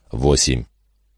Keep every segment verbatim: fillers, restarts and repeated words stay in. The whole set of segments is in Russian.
восемь.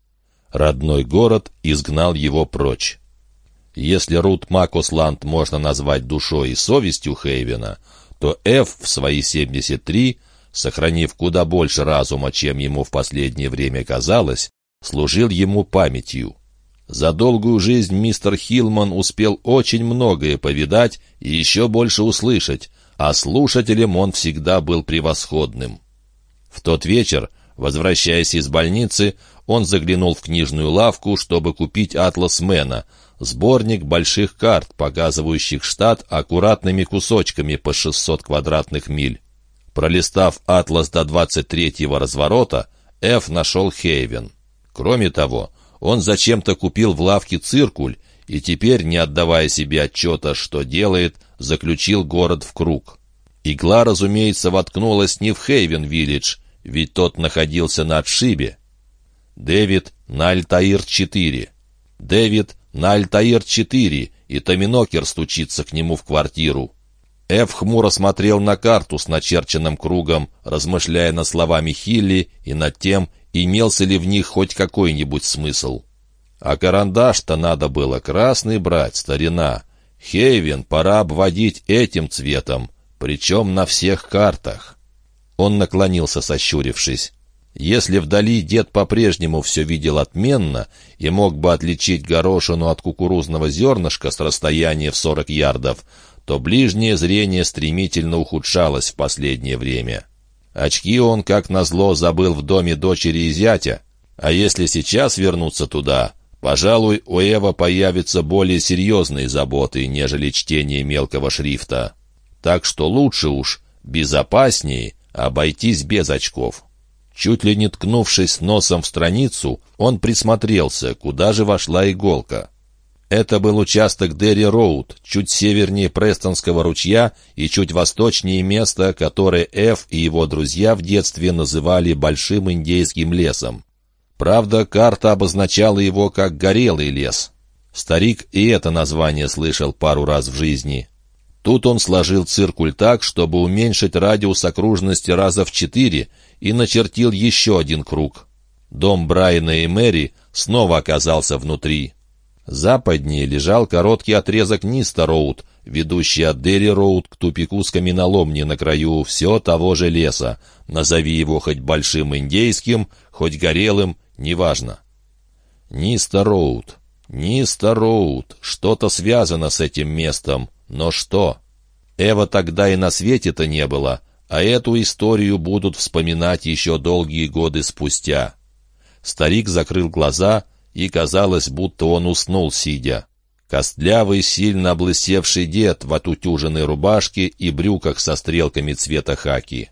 Родной город изгнал его прочь. Если Рут Макосланд можно назвать душой и совестью Хейвена, то Эф в свои семьдесят три, сохранив куда больше разума, чем ему в последнее время казалось, служил ему памятью. За долгую жизнь мистер Хилман успел очень многое повидать и еще больше услышать, а слушателем он всегда был превосходным. В тот вечер, возвращаясь из больницы, он заглянул в книжную лавку, чтобы купить «Атлас Мэна», сборник больших карт, показывающих штат аккуратными кусочками по шестьсот квадратных миль. Пролистав «Атлас» до двадцать третьего разворота, Эф нашел Хейвен. Кроме того, он зачем-то купил в лавке циркуль и теперь, не отдавая себе отчета, что делает, заключил город в круг. Игла, разумеется, воткнулась не в Хейвен-Виллидж, ведь тот находился на отшибе. Дэвид на Альтаир-четыре. Дэвид на Альтаир-четыре, и Томинокер стучится к нему в квартиру. Эф хмуро смотрел на карту с начерченным кругом, размышляя над словами Хилли и над тем, имелся ли в них хоть какой-нибудь смысл. А карандаш-то надо было красный брать, старина. Хейвен пора обводить этим цветом, причем на всех картах. Он наклонился, сощурившись. Если вдали дед по-прежнему все видел отменно и мог бы отличить горошину от кукурузного зернышка с расстояния в сорок ярдов, то ближнее зрение стремительно ухудшалось в последнее время. Очки он, как назло, забыл в доме дочери и зятя, а если сейчас вернуться туда, пожалуй, у Эва появятся более серьезные заботы, нежели чтение мелкого шрифта. Так что лучше уж, безопаснее, обойтись без очков. Чуть ли не ткнувшись носом в страницу, он присмотрелся, куда же вошла иголка. Это был участок Дерри-Роуд, чуть севернее Престонского ручья и чуть восточнее места, которое Эф и его друзья в детстве называли Большим Индейским лесом. Правда, карта обозначала его как Горелый лес. Старик и это название слышал пару раз в жизни. Тут он сложил циркуль так, чтобы уменьшить радиус окружности раза в четыре, и начертил еще один круг. Дом Брайана и Мэри снова оказался внутри. Западнее лежал короткий отрезок Ниста-Роуд, ведущий от Дерри-Роуд к тупику с каменоломни на краю все того же леса. Назови его хоть Большим Индейским, хоть Горелым, неважно. Ниста-Роуд, Ниста-Роуд, что-то связано с этим местом, но что? Эва тогда и на свете-то не было, а эту историю будут вспоминать еще долгие годы спустя. Старик закрыл глаза, и казалось, будто он уснул, сидя. Костлявый, сильно облысевший дед в отутюженной рубашке и брюках со стрелками цвета хаки.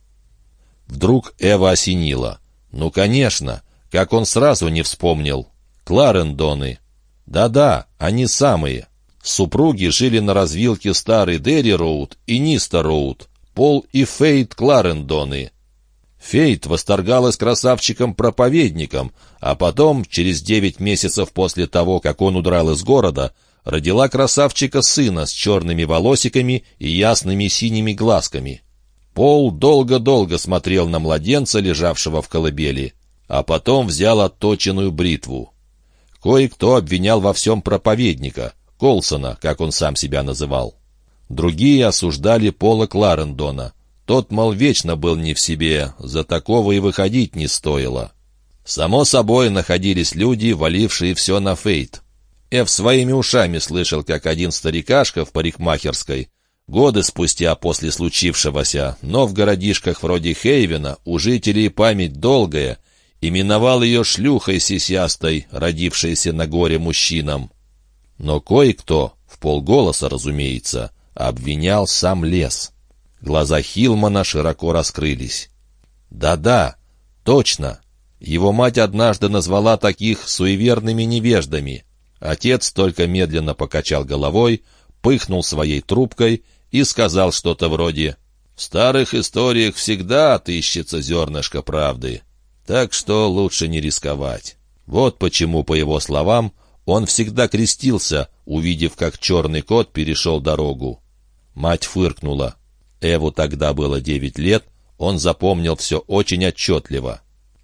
Вдруг Эва осенила. Ну, конечно, как он сразу не вспомнил. Кларендоны. Да-да, они самые. Супруги жили на развилке старой Дерри-Роуд и Ниста-Роуд. Пол и Фейт Кларендоны. Фейт восторгалась красавчиком-проповедником, а потом, через девять месяцев после того, как он удрал из города, родила красавчика-сына с черными волосиками и ясными синими глазками. Пол долго-долго смотрел на младенца, лежавшего в колыбели, а потом взял отточенную бритву. Кое-кто обвинял во всем проповедника, Колсона, как он сам себя называл. Другие осуждали Пола Кларендона. Тот, мол, вечно был не в себе, за такого и выходить не стоило. Само собой, находились люди, валившие все на Фейт. Эв своими ушами слышал, как один старикашка в парикмахерской, годы спустя после случившегося, но в городишках вроде Хейвена у жителей память долгая, именовал ее шлюхой сисястой, родившейся на горе мужчинам. Но кое-кто, вполголоса, разумеется, обвинял сам лес. Глаза Хилмана широко раскрылись. Да-да, точно. Его мать однажды назвала таких суеверными невеждами. Отец только медленно покачал головой, пыхнул своей трубкой и сказал что-то вроде «В старых историях всегда отыщется зернышко правды, так что лучше не рисковать». Вот почему, по его словам, он всегда крестился, увидев, как черный кот перешел дорогу. Мать фыркнула. Эву тогда было девять лет, он запомнил все очень отчетливо.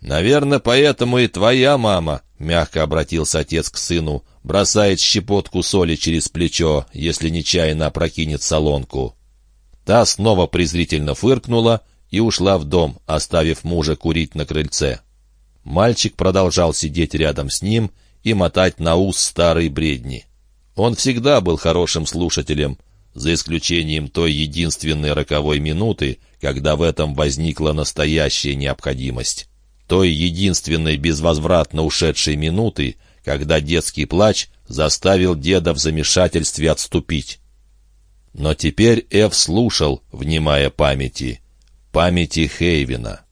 «Наверное, поэтому и твоя мама», — мягко обратился отец к сыну, «бросает щепотку соли через плечо, если нечаянно опрокинет солонку». Та снова презрительно фыркнула и ушла в дом, оставив мужа курить на крыльце. Мальчик продолжал сидеть рядом с ним и мотать на ус старые бредни. Он всегда был хорошим слушателем, за исключением той единственной роковой минуты, когда в этом возникла настоящая необходимость. Той единственной безвозвратно ушедшей минуты, когда детский плач заставил деда в замешательстве отступить. Но теперь Эв слушал, внимая памяти, памяти Хейвена.